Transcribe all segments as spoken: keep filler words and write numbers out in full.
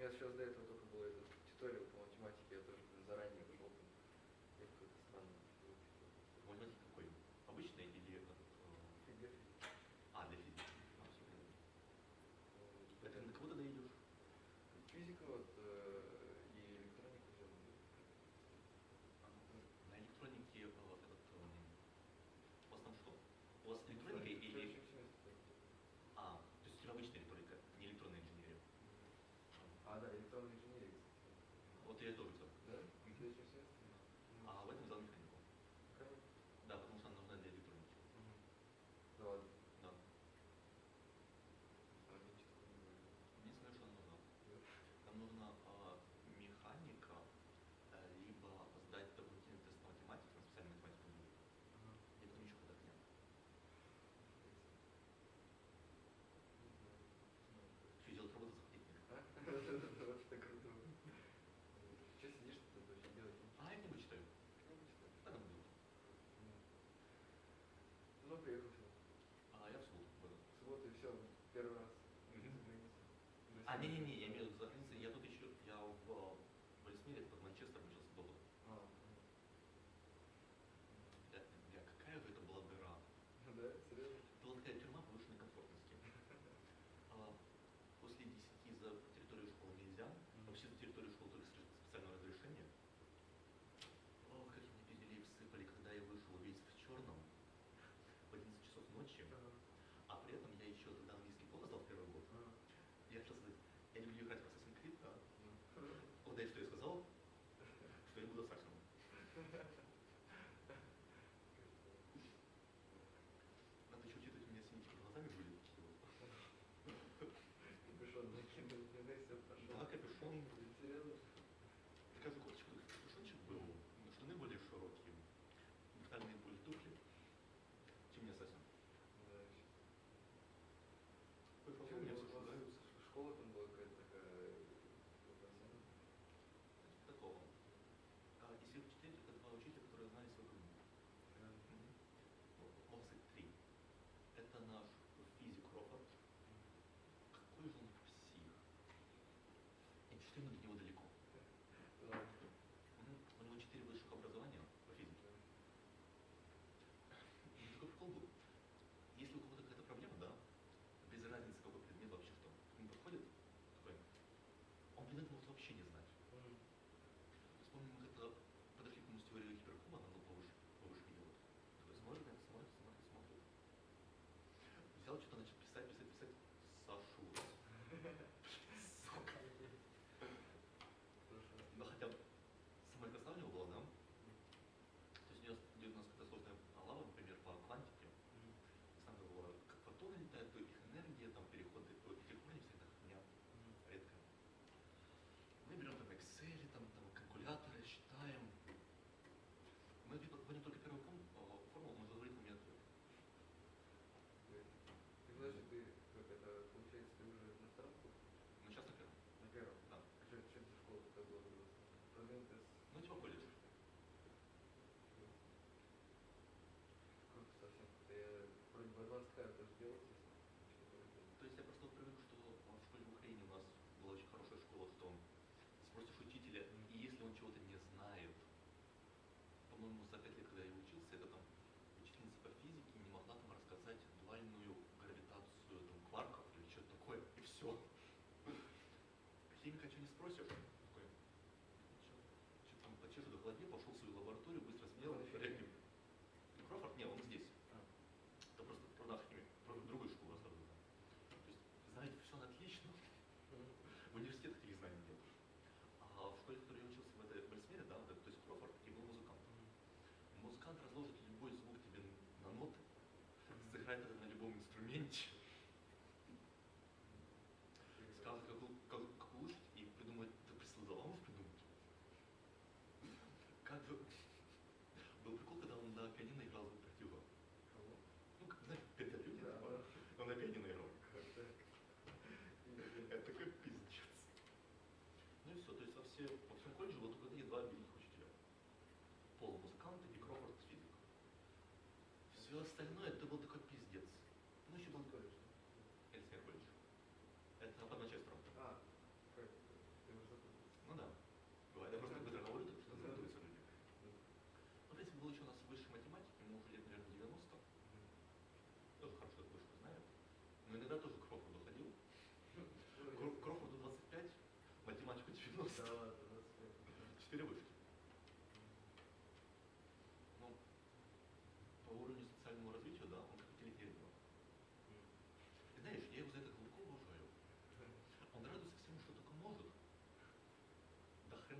меня сейчас до этого только был этот туториал по математике, я тоже блин, заранее ушел. Я какой-то странный. Математика какой? Обычный или этот? Фига физика. А, для физики. А, все понятно. Это на кого тогда идешь? Физика вот э, и электроника взял. На электронике э, этот, э, у вас там что? У вас электроника или... А, то есть у тебя обычная электроника, не электронная инженерия. А, да, электронная инженерия. Вот я тоже взял. Да? В следующем семестре? А в этом взял механику. Механику? Да, потому что она нужна для электроники. Угу. Да ладно. Да. А мне что такое не говорит. Мне знаю, что она нужна. Да. Нам нужна а, механика, а, либо сдать дополнительный тест на математику, на специальную математику. Ага. И потом еще куда-то нет. Что делать работу заходить мне? А? Это круто. Че сидишь тут вообще делать? А, я книгу читаю. Книгу читаешь? Так оно будет. Ну, приехал сюда. А, я в субботу буду. В субботу и все, первый раз. А, не-не-не, я имею в виду за границей. Я тут еще, я в Вальсмире, под Манчестером учился до года. А, Я, я, какая же это была дыра. да, серьезно? Это была такая тюрьма повышенной комфортности. А, после десяти за территорию школы нельзя. Вообще за территорию школы только специальное разрешение. Ох, как меня пиздили и всыпали, когда я вышел весь в черном в одиннадцать часов ночи. А при этом я еще тогда английский плохо сдал в первый год. Я хотел сказать, я люблю играть в Assassin's Creed, да? Угадай, что я сказал? Что я буду Assassin. Надо еще учитывать, у меня синяки под глазами были такие вот. Капюшон накинул, мне все пошел. Да, капюшон. Серьезно? Такая заколочка, капюшончик был, штаны более широкие, брутальные были туфли, чем не Assassin. Да, еще. Какой у меня все продаются. Школа там была какая-то такая... Такого. А, из всех учителей только два учителя, которые знали свою книгу. Можно сказать, три. Это наш физик Рофорд. Какой же он псих. И что ему до него далеко. Да. У него четыре высших образования по физике. И такой прикол был. Если у кого-то какая-то проблема, да, без разницы, какой предмет вообще что, к нему подходит, такой, он предмет может вообще не знать. Mm. То есть, помню, мы как-то подошли к нему с теорией гиперкуба, она ну, повыше, повыше идет. Такой смотрит, смотрит, смотрит, смотрит. Взял что-то, начал писать, писать, писать, сошелся. Сука. Но хотя бы самое красавное было, да? То есть у него у нас какая-то сложная лава, например, по квантике. Там было, как фотоны летают, то их энергия, там переходы, то их электрония, всегда хуйня редкая. Мы берем там Excel, там, там калькуляторы, считаем. Мы вводим только первую формулу, мы говорим у меня ответ. Ты подожди, ты как это, получается, ты уже на втором курсе? Ну сейчас на первом. На первом? Да. А что, что за школа такая была? Продвинутая с... Ну типа колледж. Круто совсем. Я вроде бы адванс карт даже делал. То есть я просто привык, что в школе в Украине у нас была очень хорошая школа, что спросишь учителя, и если он чего-то не знает, по-моему, за пять лет, когда я учился, это там учительница по физике не могла там рассказать дуальную гравитацию там, кварков или что-то такое, и все. Химика что не спросишь? Такой, что там почешет в голове, пошел в свою лабораторию, быстро смел, регнем. Крофорд? Нет, он здесь. А. Это просто про нашу химию, про другую школу рассказываю. То есть знаете, все отлично. В университетах таких знаний нет. А в школе, в которой я учился в этой Вальсмере, да, то есть Крофорд, и был музыкант. Музыкант разложит любой звук тебе на ноты, сыграет это на любом инструменте, скажет, как, как, как улучшить, и придумать, это преслодоломов придумать. Как бы... Был прикол, когда он на пианино играл звук протива. Кого? Ну, как, знаешь, пять люди, да, да. Он на пианино играл. Как так? Это такой пиздец. Ну и все, то есть во, все, во всем колледже было только такие два великих учителя. Пол музыкант и Крофорд физик. Все остальное это был такой пиздец. Ну еще был колледж. Эльсмер колледж. Это под Манчестером. А, как?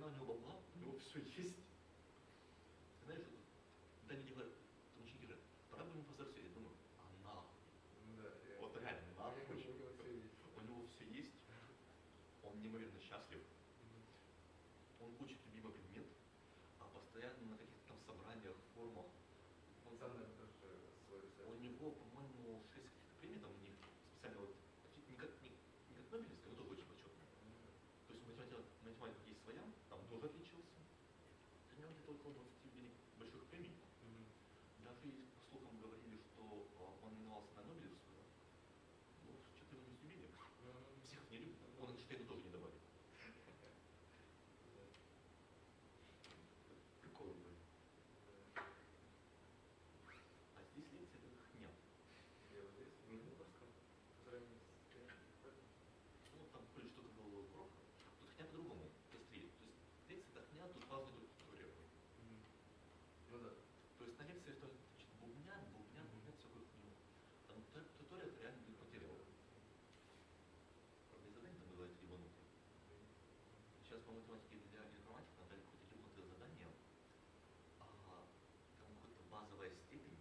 хрена у него бабла, у него все есть. Ты знаешь, вот, да люди говорят, там ученики говорят, пора бы ему повзрослеть. Я думаю, а нахуй. Ну да, я- Вот реально, у него- нахуй. у него всё есть. У него все есть, он неимоверно счастлив, Мгм. он учит любимый предмет, а постоянно на каких-то там собраниях, форумах. Он Сам, там, наверное, тоже свой рецепт. у него, по-моему, шесть каких-то премий там у них специально вот, фи- не как, не, не как Нобелевская, но тоже очень почетная. Ну да. То есть математика, математика есть своя, там тоже отличился. У него где-то около двадцати великих больших премий. Мгм. Даже есть, по слухам говорили, что а, он именовался на Нобелевскую, ну, что-то его не взлюбили. Мгм. Психов не любит, он Эйнштейну тоже не добавил. Да. Прикольно были. Да. А здесь лекция это хня. Я вот здесь, в Мурманском, по сравнению с тем, поэтому- Ну, там кое-что было плохо. Тут хня по-другому, быстрее. То есть лекция это хня, тут важный только туториал. Мгм. Ну да. То есть на лекции что значит, бубнят, бубнят, Мгм. бубнят всякую хню. Там ту- туториал это реально будет материал. Правда, и задания там бывают ебанутые. Сейчас по математике для информатики нам дали какое-то ебанутое задание. А, там какая-то базовая степень.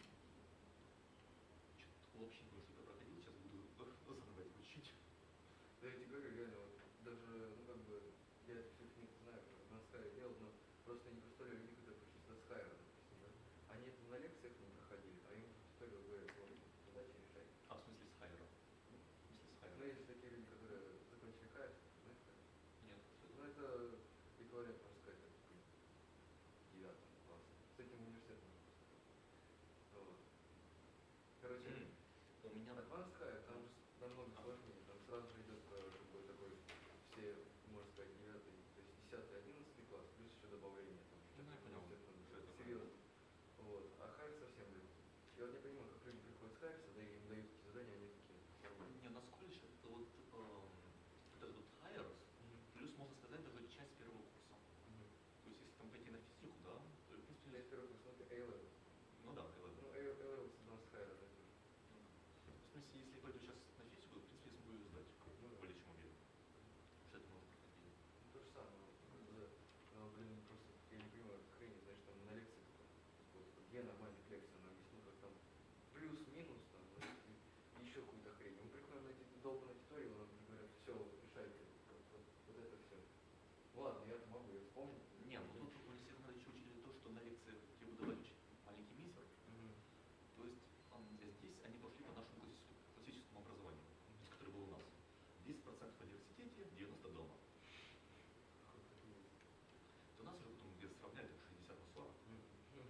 Что-то вообще не знаю, что я проходил, сейчас буду заново это учить. Да я тебе говорю, реально, вот даже, ну как бы, я эту всю книгу знаю, как на Скайе делал, но просто не представляю людей, которые пришли со Скайра, допустим, да? Они это на лекциях не проходили, а им туториал говорят, вот, задачи решай. А в смысле с Хайра? В смысле с Ну, Хайра? есть такие люди, которые закончили Хайр, знаешь, как? Нет, что Ну, это? это эквивалент, можно сказать, как к девятому классу. С этим университетом можно поступать. Вот. Короче, М, У меня адванская, там же с- намного сложнее, там сразу же идет э, как бы такой, все, можно сказать, девятый, то есть десятый, одиннадцатый класс, плюс еще добавление, там, Ну, я понял, университет, там, что это такое. серьезно. Вот. А Хайр совсем легкий. Я вот не понимаю, как люди приходят с Хайрса, да и им дают эти задания, они такие, нормально. Не, насколько это вот, эм, вот этот вот Хайерс, Мгм. плюс, можно сказать, даже часть первого курса. Мгм. То есть, если там пойти на физику, да, то, в принципе, Часть первого курса, ну, это A-level. ну да, Ну, электро. A-level с Advanced Higher, да, тоже. В смысле, если я пойду сейчас на физику, в принципе, я смогу ее сдать, Ну да. более чем уверен. Что это можно проходить. Ну, то же самое. Вот, ну, да. Но, блин, просто я не понимаю, хрень, знаешь, там на лекции, вот, вот, где нормальных лекций, она объяснила, как там плюс-минус, там, знаешь, и еще какую-то хрень. Мы приходим на эти долбанные туториалы, нам уже говорят, все, вот, решайте, вот, вот, вот это все. Ладно, я могу, я вспомню. Не, ну тут в университете надо еще учить то, что на лекциях тебе будут давать очень маленький мизер. Мгм. То есть ам, здесь они пошли по нашему классическому, классическому образованию, то есть, которое было у нас. десять процентов в университете, девяносто процентов дома. Хоть так и есть. То нас уже потом где-то сравняли так шестьдесят на сорок. Мгм.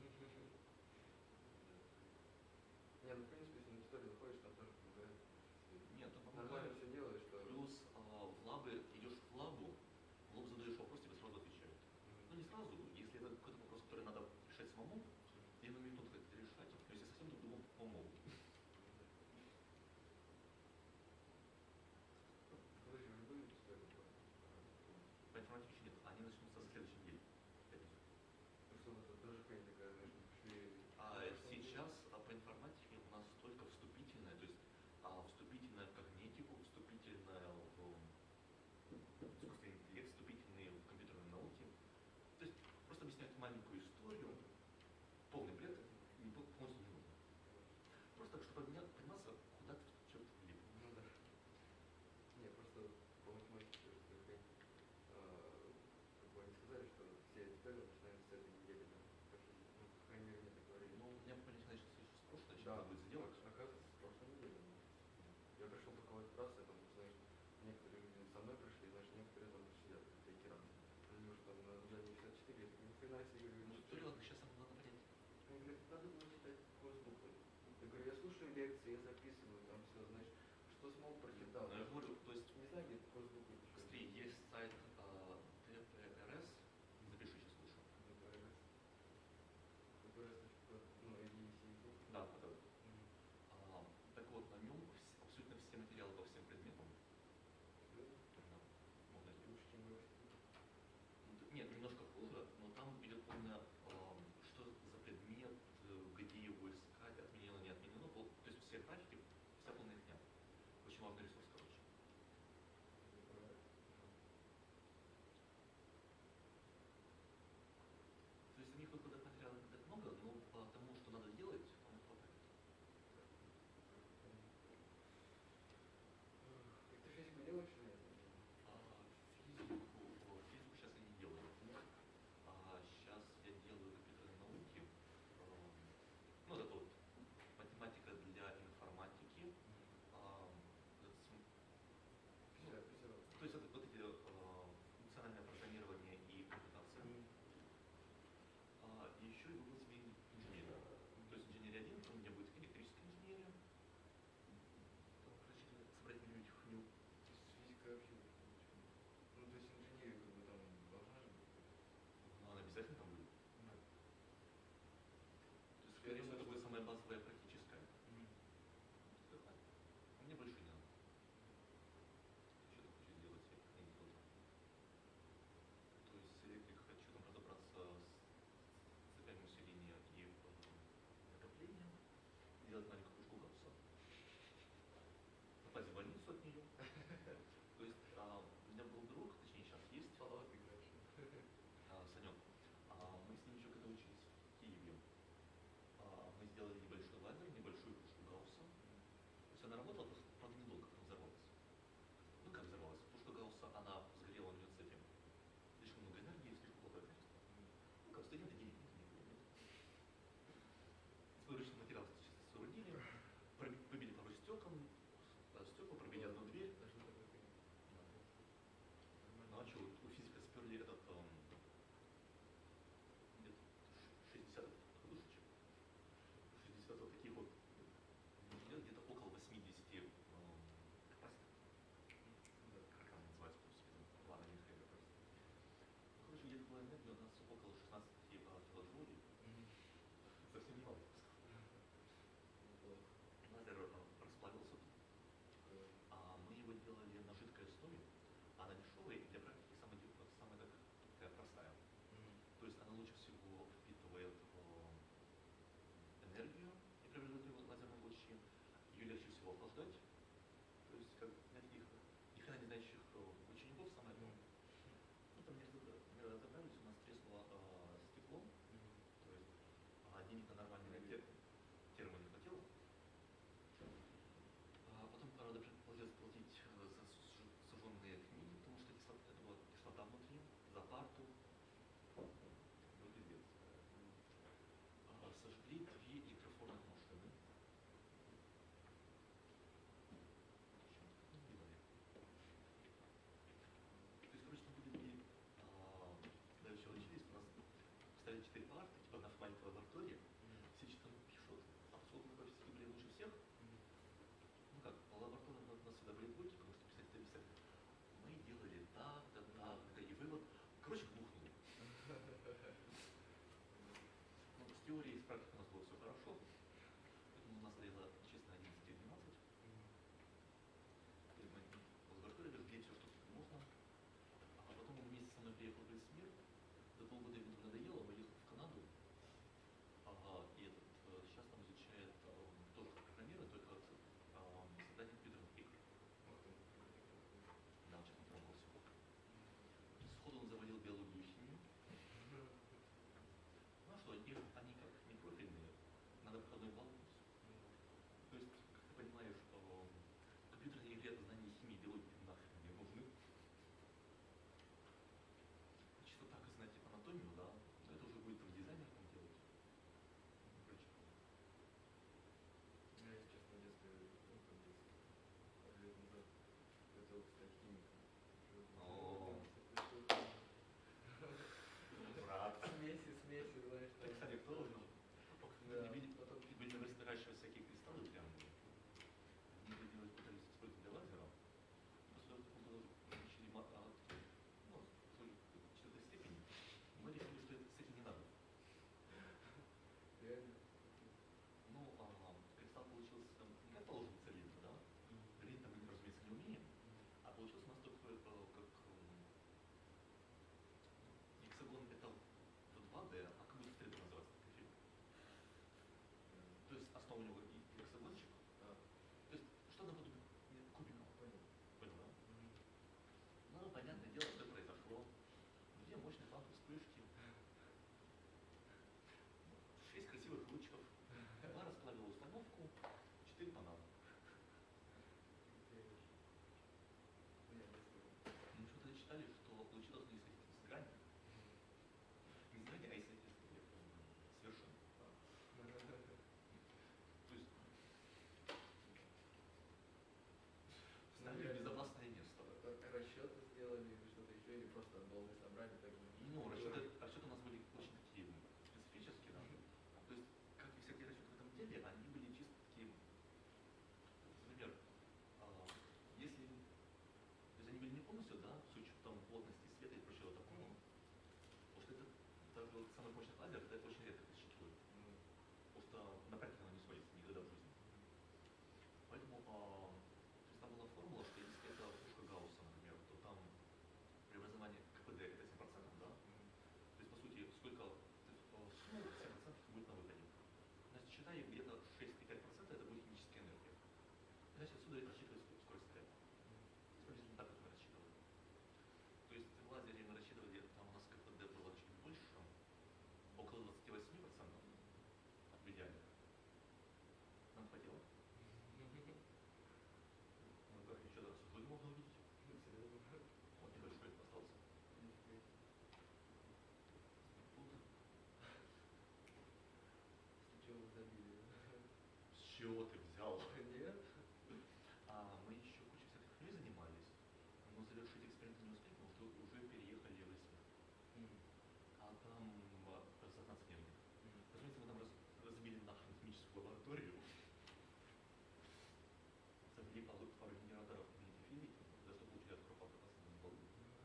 Не, ну, в принципе, если на туториал ходишь, там тоже помогает. Если Нет, там нормально помогает. все делаешь, то... Плюс а, в лабы, идешь в лабу, в лоб задаешь вопрос, тебе сразу отвечают. Мгм. Ну не сразу, если это какой-то вопрос, который надо решать самому, тебе на минуту это решать. Но если совсем по-другому, помогут. Подожди, уже были туториалы по- По информатике еще нет, они начнутся за следующей неделей. в пятницу. Ну что, это тоже хрень такая, знаешь, мы пришли... А на прошлой неделе. сейчас а, по информатике у нас только вступительная, то есть а, вступительная в когнитику, вступительная в искусственный интеллект, вступительные в компьютерные науки. То есть просто объясняют маленькую историю, полный бред, не пол- полностью не нужно. Просто так, чтобы поменя- пониматься, куда ты черт влип. Ну да. Не, просто по математике тоже такая хрень. А, как бы они сказали, что все туториалы начинаются с этой недели, да? Проходить. Ну, по крайней мере, мне так говорили. Ну, у меня понятие начнется еще с прошлой, сейчас Да, надо будет сделать. ок- оказывается, с прошлой недели. да. Я пришел только в этот раз, я там, знаешь, некоторые люди со мной пришли, знаешь, некоторые там сидят в третий раз. Они уже там на задании пятьдесят четыре, я такой, ни хрена себе, говорю, Ну, ну, туториал сейчас нам надо понять. они говорят, надо было читать курс буквы. Я говорю, я слушаю лекции, я записываю, там все, знаешь, что смог, прочитал. Но я же говорю, то есть, Не знаю, где курс буквы еще. смотри, есть сайт а, тэ пэ эр эс, запиши, сейчас слышу. ДПРС. ДПРС, ну, и си. Да, это вот. А, так вот, на нем вс- абсолютно все материалы по всем предметам. Да, можно это. Лучше, чем в институте. Ну, т- Нет, немножко хуже, но там идет полное, ам, что за предмет, э, где его искать, отменено, не отменено. пол- То есть все графики, вся она работала, просто, правда, недолго, потом взорвалась. Ну как взорвалась? Пушка Гаусса, она сгорела у нее с этим. Слишком много энергии, слишком плохое качество. Ну как, студенты денег нет, не было, нет. Свой материал чисто соорудили, побили пару стекол, стекла, пробили одну дверь. Даже не такой хрень. Ну а что, у физика сперли этот эм, где-то шестьдесят подушечек. шестьдесят вот таких вот, где-то около восьмидесяти эм, капацитов. Как она называется, господи, ладно, не знаю, просто. Ну, короче, где-то была энергия у нас около шестнадцати килоджоулей. Совсем немало. Лазер расплавился тут. А мы его делали на жидкой основе, а на дешевой для практики самая, самая такая простая. То есть она лучше всего впитывает энергию и преобразует лазерные лучи. Ее легче всего охлаждать. То есть, как, знаете, их, ни хрена не знающих учеников самое главное. Ну, там не разобрались, у нас треснуло э, стекло. То есть, а денег на нормальный ракет термо не хватило. А потом, правда, приходилось платить за сожженные книги, потому что кислота, это была кислота внутри, за парту. Ну, пиздец. А, сожгли две электрофорных машины. То есть, короче, мы были, а, когда еще учились, у нас стояли четыре парты, типа на маленькой лаборатории, все четыре пишут, а поскольку мы по физике были лучше всех, ну как, лаборатория у нас всегда были двойки, потому что писать это писать. Мы делали так, да, так, да, и вывод, короче, глухнули. Ну, с теорией и с практикой у нас было все хорошо, поэтому у нас стояло, честно, одиннадцать и двенадцать. В лаборатории жгли все, что только можно. А потом он вместе со мной приехал в весь мир. За полгода ему надоело, он уехал в Канаду. Ага, и этот, сейчас там изучает э, тоже как программирует, только э, создание компьютерных игр. Да, он сейчас на втором курсе. Сходу он завалил биологию и химию. Ну а что, их, они как не профильные, надо входной балл. То есть, как ты понимаешь, что в компьютерной игре это знание химии и биологии нахрен не нужны. Чисто так знать анатомию, да, но это уже будет там дизайнер там делать. Короче. Я, если честно, в детстве, ну, как детстве, пару лет назад хотел стать химиком. Брат. Смеси, смеси, знаешь, Так, кстати, кто должен? Да, Вы не потом будете выращивать всякие кристаллы прям. Они делать пытались использовать для лазера. После того, как мы получили ну, в четвертой степени, мы решили, что это, с этим не надо. реально. Ну, а, кристалл получился не как положено цилиндр, да? Цилиндр мы, разумеется, не умеем. А получился у нас такой, как гексагон, это в два дэ, а как будет в три дэ называться такой фильм? То есть основа у него и гексагончик. А. То есть что наподобие кубика. Понял. Понял, да? Угу. Ну, понятное дело, что произошло. Две мощные лампы вспышки. Шесть красивых лучиков. Два расплавила установку, четыре банана. Мы что-то читали, что лучи должны светиться с грани. Не с грани, а если с вершины. То есть ставили в безопасное место. Расчеты сделали или что-то еще, или просто от балды собрали так же? Ну, расчеты, расчеты у нас были очень такие специфические, да. То есть, как и всякие расчеты в этом деле, они были чисто такие, например, если, то есть они были не полностью, да, с учетом плотности света и прочего такого, потому что это, даже вот самый мощный лазер, это очень редко существует. Потому что на практике оно не сходится никогда в жизни. Поэтому, а, то есть там была формула, что если это пушка Гаусса, например, то там преобразование КПД это семь процентов, да? То есть, по сути, сколько сумму семь процентов будет на выходе. Значит, считаем где-то шесть и пять процентов это будет химическая энергия. Значит, отсюда рассчитывать скорость света. Приблизительно так, как мы рассчитывали. То есть в лазере мы рассчитывали, там у нас КПД было чуть больше, около двадцати восьми процентов. чего ты взял? Нет. А мы еще кучей всяких хрень занимались, но завершить эксперименты не успели, потому что уже переехали в Россию. Мгм. А там а, рассосаться негде. Мгм. Разумеется, мы там раз, разбили нахрен химическую лабораторию, завели пару, пару генераторов в виде физики, за что получили от Кропа на балу.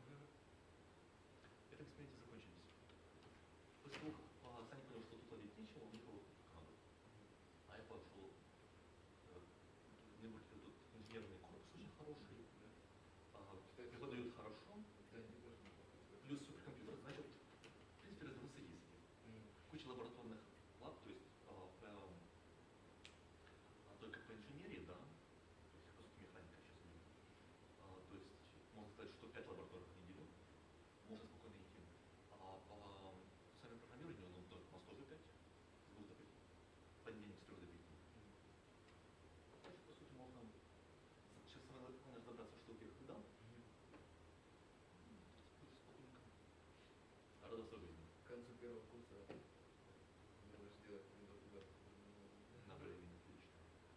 Это эксперименты закончились. После того, как а, Саня понял, что тут ловить нечего, он уехал в Канаду. А я пошел э, в Небурге, тут инженерный корпус очень хороший, а, Кстати, преподают хорошо, Да, не должно быть. плюс суперкомпьютер, значит, в принципе, развернуться ездили. Мгм. Куча лабораторных лаб, то есть а, прям а, только по инженерии, да, то есть по сути механика сейчас не а, то есть можно сказать, что пять лабораторных в неделю можно спокойно идти. А по самому программированию, ну, то- у нас тоже пять, с двух до пяти, понедельник с трех до пяти. Мгм. Так что, по сути, можно сейчас самое главное разобраться, что где когда, Мгм. будет спокойненько радоваться жизни. К концу первого курса надо сделать туда. На времени отлично.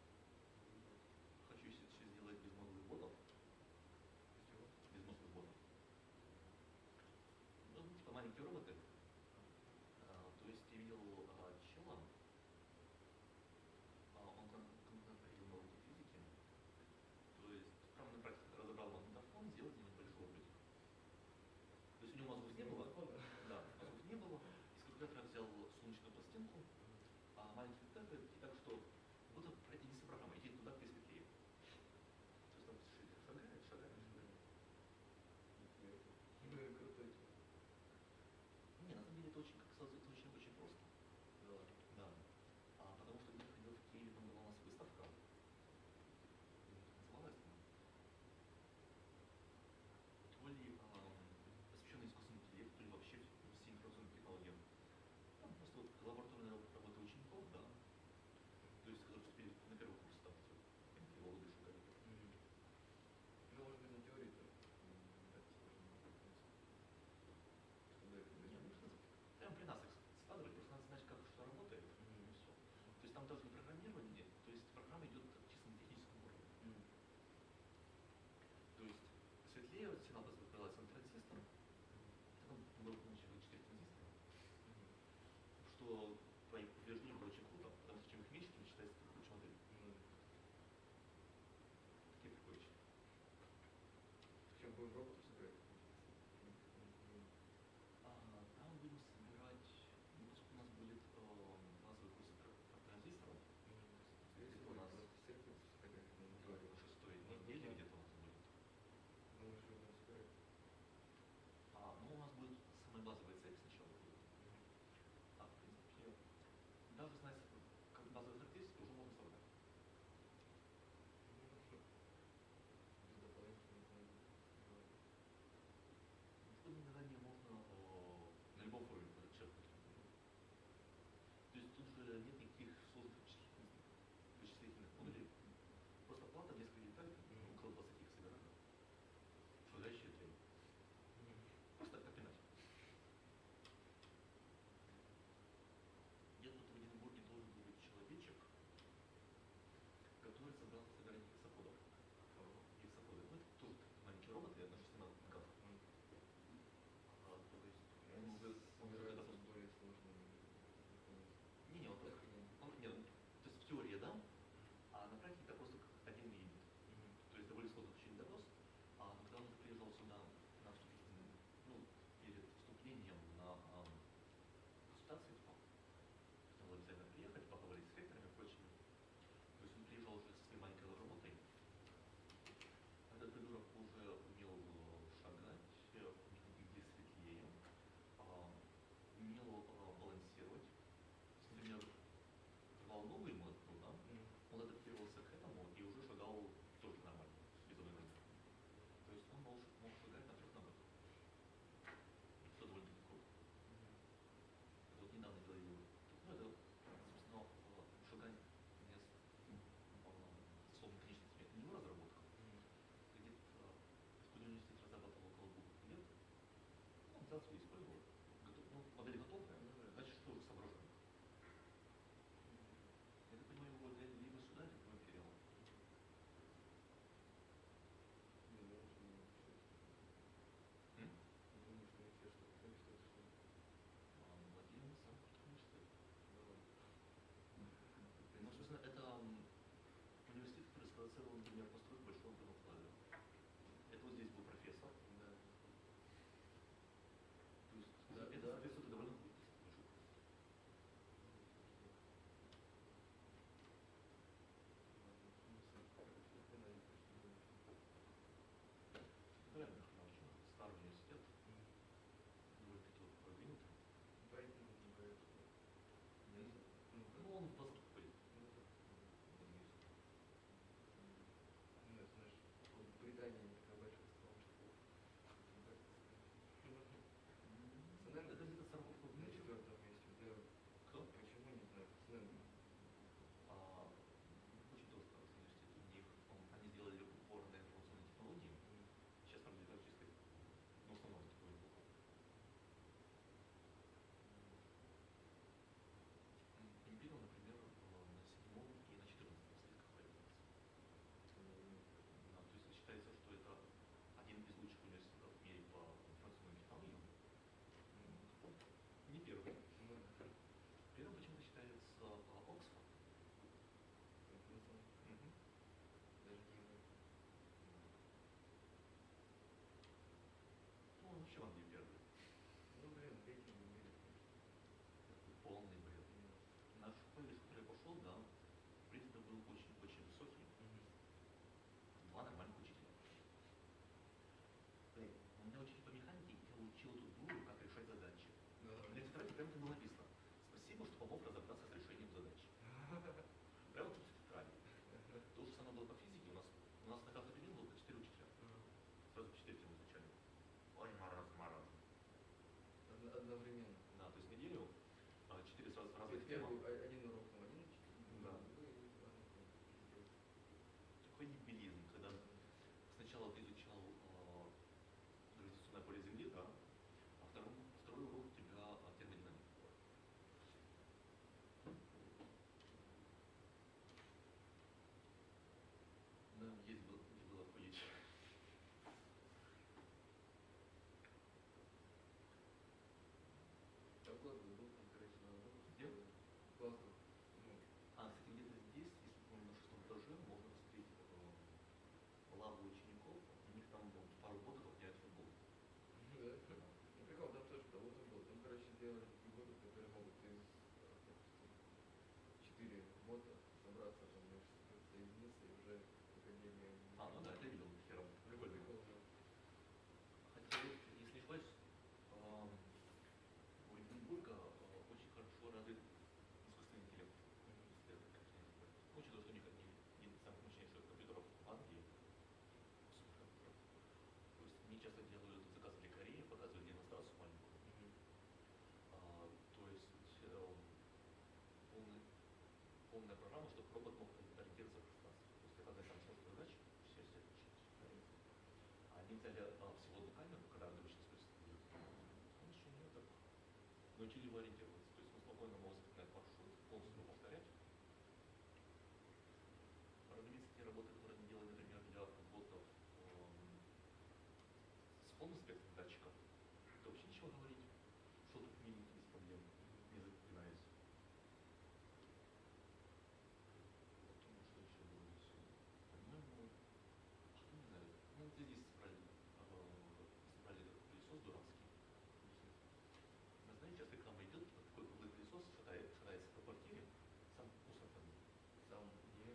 Хочу еще еще сделать безмозглых ботов. Чего? Безмозглых ботов. Ну, типа маленькие роботы. А, то есть я видел а, чела, а, он кон- конкретно проходил на уроке физики. То есть прямо на практике разобрал магнитофон, сделал из него небольшой роботик. То есть у него мозгов не было. Да, мозгов не было. Из калькулятора взял солнечную пластинку, а маленький детектор, и так что будто единственная программа, иди туда, где светлее. То есть там шагает, шагает, шагает. Ну и крутой тип. Не, на самом деле это очень, как сказать, это очень, очень просто. Да ладно. Да. А, потому что где-то ходил в Киеве, там была у нас выставка. Называлась она. То ли ам, посвященная искусственному интеллекту, то ли вообще всем информационным технологиям. Там просто вот лабораторные работы учеников, да. То есть, которые вступили на первый курс, там все, энтологи, шугари. Мгм. Ну, может быть, на теории то м, так сложно, в принципе. Чтобы это Не, было. нужно прямо при нас их складывать, просто надо знать, как что работает, Мгм. и все. То есть там даже не программирование, то есть программа идет чисто на техническом уровне. Мгм. То есть светлее вот синапс открывается на транзистор, там было поначалу четыре транзистора, Мгм. что по утверждению было очень круто, потому что чем их меньше, тем считается круче модель. Ну, Такие прикольчики. сейчас будем роботов собирать. Мгм. Мгм. А, там будем собирать, ну, поскольку у нас будет э, базовый курс про, про транзисторов, Скорее где-то всего, у нас просто сервис, так как мы назвали. в шестой Может быть, неделе надо. где-то у нас будет. Думаю, что будем собирать. А, ну, у нас будет самая базовая цепь сначала будет. Мгм. А, в принципе, даже знать, как базовые характеристики уже можно собрать. Ну, без дополнительных надо делать. Исходные задания можно э, на любом форуме подчеркнуть. То есть тут же нет никаких сложных вычислительных, вычислительных модулей. Просто плата, несколько деталей, Мгм. около двадцати их собираем. Шагающие три. Мгм. Просто как иначе. Где-то тут в Единбурге должен был быть человечек, который собрался собирать гексаподов. Ого. Гексаподы. Ну, это тоже маленькие роботы на шести ногах. Мгм. А, то есть И он они уже, он уже собираются готов. с более сложными механизмами. Не, не, он, Охренеть. он, нет, прямо там было написано: спасибо, что помог разобраться с решением задачи. Прямо тут в тетради. То же самое было по физике. У нас, у нас на каждый предмет было по четыре учителя. Сразу четыре темы изучали. Ой, мараз, мараз. Одновременно. Да, то есть неделю а, четыре сразу разных Первый, темы. один урок там один учитель, Да. другой и Такой дебилизм, когда сначала ты изучал а, гравитационное поле Земли, да, а второй, второй урок у тебя а, термодинамика была. Да, есть было, где было охуеть. там глазу был, там, короче, на работу. Где? Глазу. Ну, А, кстати, где-то здесь, если помню, на шестом этаже, можно посмотреть э, лаву учеников. У них там ну, пару ботов гоняют футбол. да. Ну, прикол, там тоже работа была. Там, короче, сделали такие боты, которые могут из, допустим, четыре бота собраться, там, значит, соединиться и уже академия. А, ну да, это я видел, хером. Прикольно. Прикол, да. Хотя, если не ошибаюсь, эм, у Эдинбурга э, очень хорошо развит искусственный интеллект. Если это, конечно, не ошибаюсь. Ну, учитывая, что у них одни из самых мощнейших компьютеров в Англии, суперкомпьютеров. То есть они часто делают заказ для Кореи, показывают демонстрацию маленькую. А, то есть эм, полный, полная программа, чтобы робот мог ориентироваться в пространстве. То есть это одна из самых сложных задач, все все решить. Они взяли а, всего одну камеру, когда обычно спустится. Он еще не так научили его ориентироваться. То есть он спокойно мог запоминать маршрут, полностью его повторять. Разумеется, те работы, которые они делали, например, для ботов эм, с полным спектром датчиков, это вообще ничего говорить. Что тут миленький без проблем, не запинаясь. Потом, что еще было здесь? По-моему, что не знаю, ну вот здесь собрали, э, собрали этот пылесос дурацкий. Вы знаете, сейчас реклама идет, вот такой круглый пылесос шатает, шатается по квартире, сам мусор там. Сам не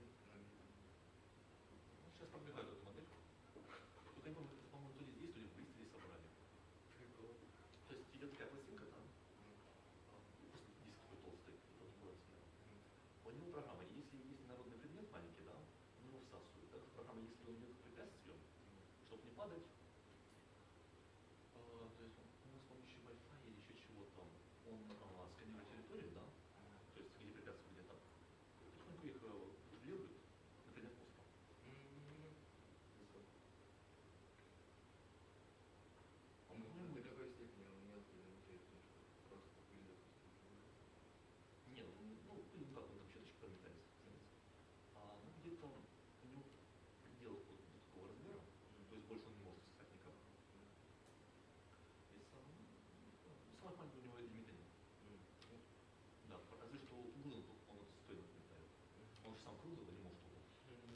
Ну, сейчас пробегают эту модель. Только они, по-моему, по-моему, то ли здесь, то ли в Бристоле собрали. прикол. То есть идет такая пластинка там, а, просто диск такой толстый, и потом голос сверху. У него программа, если есть народный предмет маленький, да, он его всасывает. Также программа, если он идет к препятствию, чтобы не падать, а, то есть он, он с помощью Wi-Fi или еще чего-то, он а, сканирует территорию, да, то есть где препятствия, где там, потихоньку их э, патрулирует на предмет мусора. Ну, до какой степени он мелкий замечает, потому что просто пыль, допустим. Нет, он, ну, пыль, ну как, он там щеточкой прометается, заметил. А, ну, где-то у него предел вот до такого размера, то есть больше он не может сосать никак. И сам, ну, самое маленькое у него лимита нет. Вот. Да, разве что углы он, он стоит метает. Он же сам круглый, но не может угол.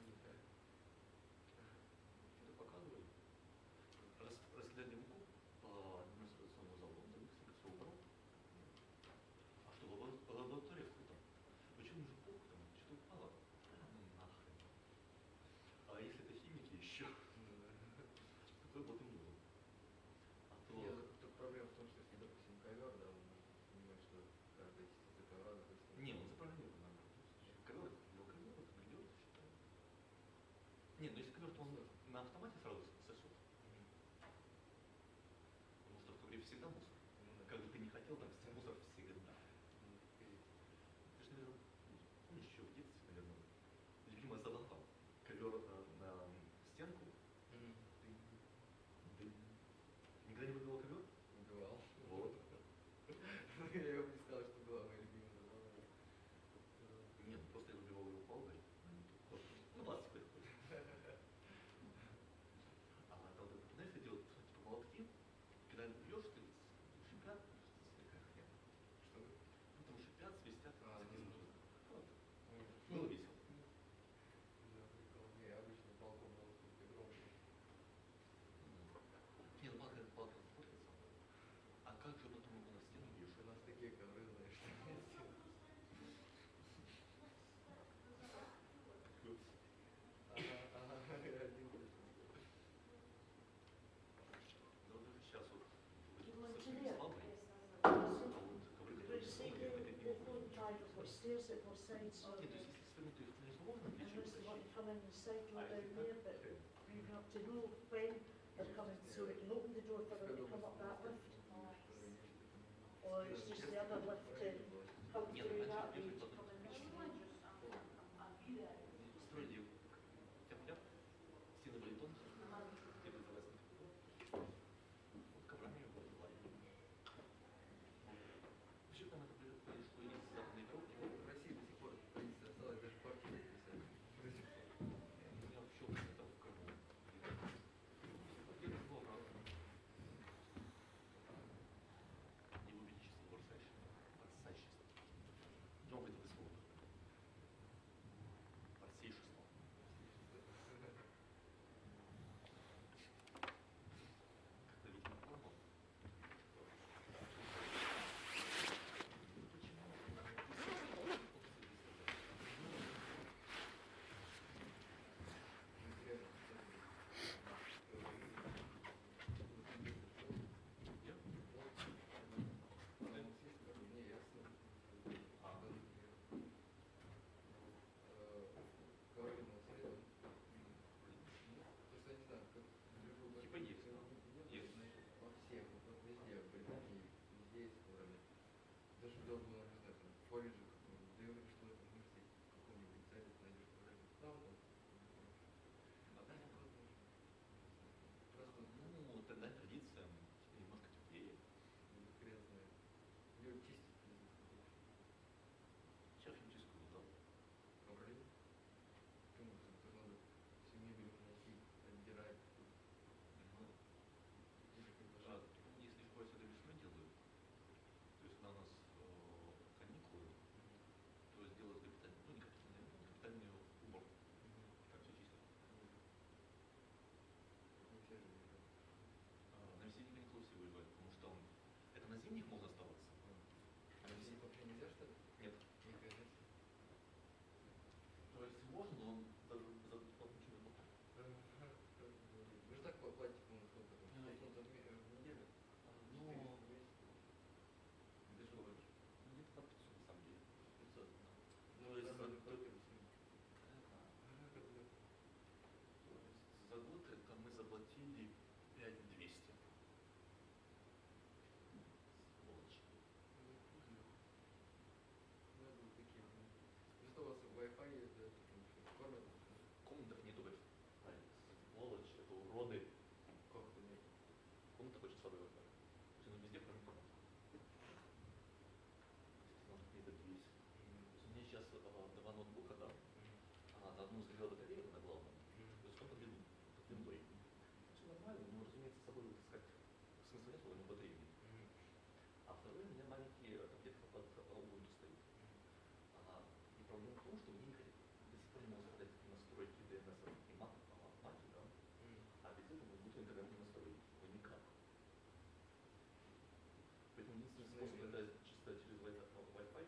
Что-то показывает. Раз, раскидали муку по демонстрационному залу, он за них все убрал. А что, лабо- лаборатория круто. Почему же пух там, что упало? А, ну нахрен. А если это химики еще, такой вот и нужен. А то... Нет, только проблема в том, что если, допустим, ковер, да, он может понимать, что каждая частица ковра, допустим. Не, он запрограммирован нормально. Ковер, его ковер, это гнет, считаю. Нет, ну если ковер, то он на автомате сразу сосет. Потому что в ковре всегда мусор. Как бы ты ни хотел, там мусор всегда. Ты же, наверное, помнишь еще в детстве, наверное, любимая забава. Ковер э, на стенку. Дынь. Никогда не выбивал ковер? Убивал. Вот. Я его не сказал, что была моя любимая забава. Нет, просто я выбивал его палкой. Ну, пластиковый такой. А там, знаешь, эти вот типа молотки, когда бьешь, ты шипят, такая хрень. Что? Ну, там шипят, свистят, А, всякие ну, звуки. Вот. ну, Было весело. да, прикол. Не, обычно палку было какой-то громкий. Нет, палка, палка портится. А как же потом его на стену бьешь? У нас такие ковры, знаешь, что Ага, ага, один точно. Да вот даже сейчас вот upstairs at both sides, so Нет, то есть если свернуть, то их несложно плечи unless they want вытащить. to come in the side А door down если there, так, but хрен. you have to know when they're coming, so we can open the door for them to come up that lift, or it's just the other lift to come Нет, through раньше that я way to предполагал, come in this way. строили тяп-ляп, стены были тонкие, где безопасно. Вот коврами его покрывали. Вообще к нам это произошло из Западной Европы. В России до сих пор традиция осталась, даже партии писали. У меня в Щелково, это в Крыму. Где-то было правда. Его величество Варсайшество. Варсайшество. Новое это слово. Варсейшество. Как-то, видимо, понял. Я? Типа есть, да. Есть. Во всех, вот везде, в Британии, везде есть коврами. Даже удобно было, не знаю, там, в колледже, да я говорю, что в этом университете, в каком-нибудь сайте найдешь коврами. Там, там. А там просто, Ну, тогда традиция немножко теплее. хрен знает. Ее чистить пиздец. Сейчас химчистку дал. Ковры. Почему? Потому что надо всю мебель вносить, отдирать. Ну, Или как бы а, жалко. если их это весной делают, то есть когда у нас э, каникулы, то сделают капитальный, ну не капитальный, ну, капитальный убор. Так все чисто. Не все же не так. А, на весенние каникулы все выезжают, потому что он, это на зимних можно оставаться. А здесь вообще нельзя, что ли? Нет. Никогда. То есть можно, но он даже за ничего не платит. Вы же так платите, по-моему, сколько там? Ай. пятьсот фунтов в ме- в неделю? Ну, четыреста, двести. ты что говоришь? Ну, где-то под пятьсот на самом деле. пятьсот, да. Ну, То есть за, нормальный то- квартиру сниму. то есть за год это мы заплатили пять тысяч двести. Сволочи. Надо вот такие. Зато у вас Wi-Fi есть, да? Там что, кормят? В комнатах нету Wi-Fi. Сволочь, это уроды. Как это нет? Комната хочет слабый Wi-Fi. То есть оно везде, кроме комнаты. Может, мне это бесит. То есть у меня сейчас а, два ноутбука, да? А на одну сгорела батарея, на главном. То есть он под вин- под виндой. Все нормально, но, разумеется, с собой вытаскать смысла нет, у него батареи нет. А второй у меня маленький э, там где-то под Ubuntu стоит. А, и проблема в том, что мне никак до сих пор не могу задать настройки ди эн эс и Mac, а, Mac, да? А без этого Ubuntu никогда не настроить. Ну никак. Поэтому единственный способ это чисто через Wi-Fi.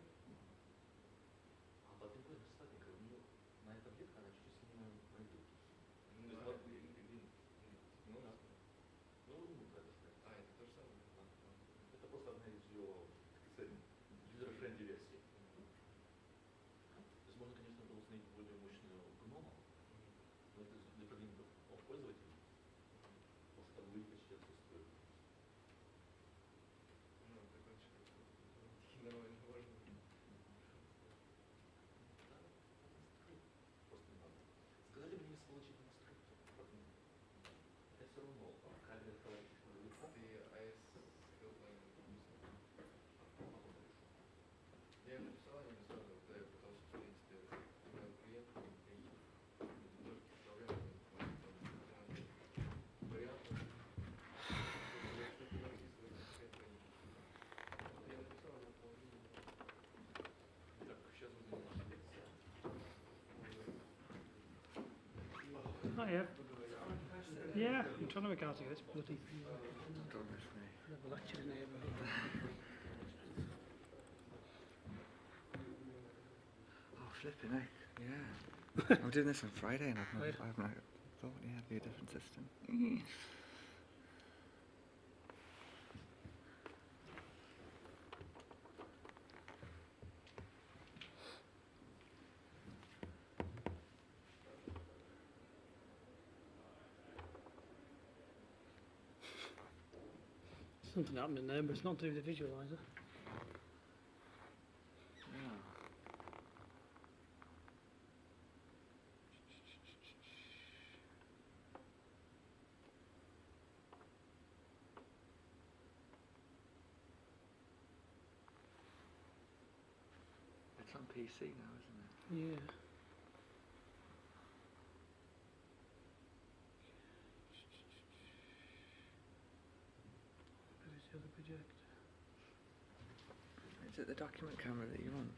А под виндой она слабенькая, у нее на этом ветке она чуть-чуть сильнее пройдет. Ну, То есть а, вот- и- и вин. Ну да. Ну, ну, это же. А, это то же самое? Да. Это просто одна из ее, так сказать, user-friendly версий. То есть можно, конечно, было установить более мощную гнома, но это для продвинутых пользователей, потому что там логика сейчас отсутствует. Ну, такой же. Нормально можно. Да, настроить просто не надо. Сказали мне сволочи на настройки. Это все равно кабель отправить далеко. Ты эй эс Hellline написал? Я им написал, они мне сразу, когда я пытался, в принципе, email клиенту, и тоже какие-то проблемы, там, вариантов. Я что-то написываю, я написал, они положили. Так, сейчас будет наша лекция. Oh yeah. Yeah, I'm trying to work out here. It's bloody Goodness me. the lecture neighbourhood. Oh, flipping heck. Yeah. I'm doing this on Friday and I've not, Right. I've not thought, yeah, it'd be a different system. Something happening there, but it's not to do with the visualizer. Yeah. It's on P C now, isn't it? Yeah. Where's the other projector? Is it the document camera that you want?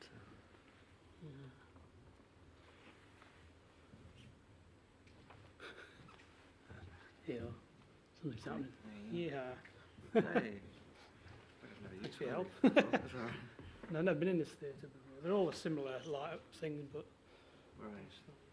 Yeah. Yeah. Something's happening. Yeah. Hey. I just never Thanks used for your one help. of these before, so- No, I've never been in this theatre before. They're all a similar like thing, but Right.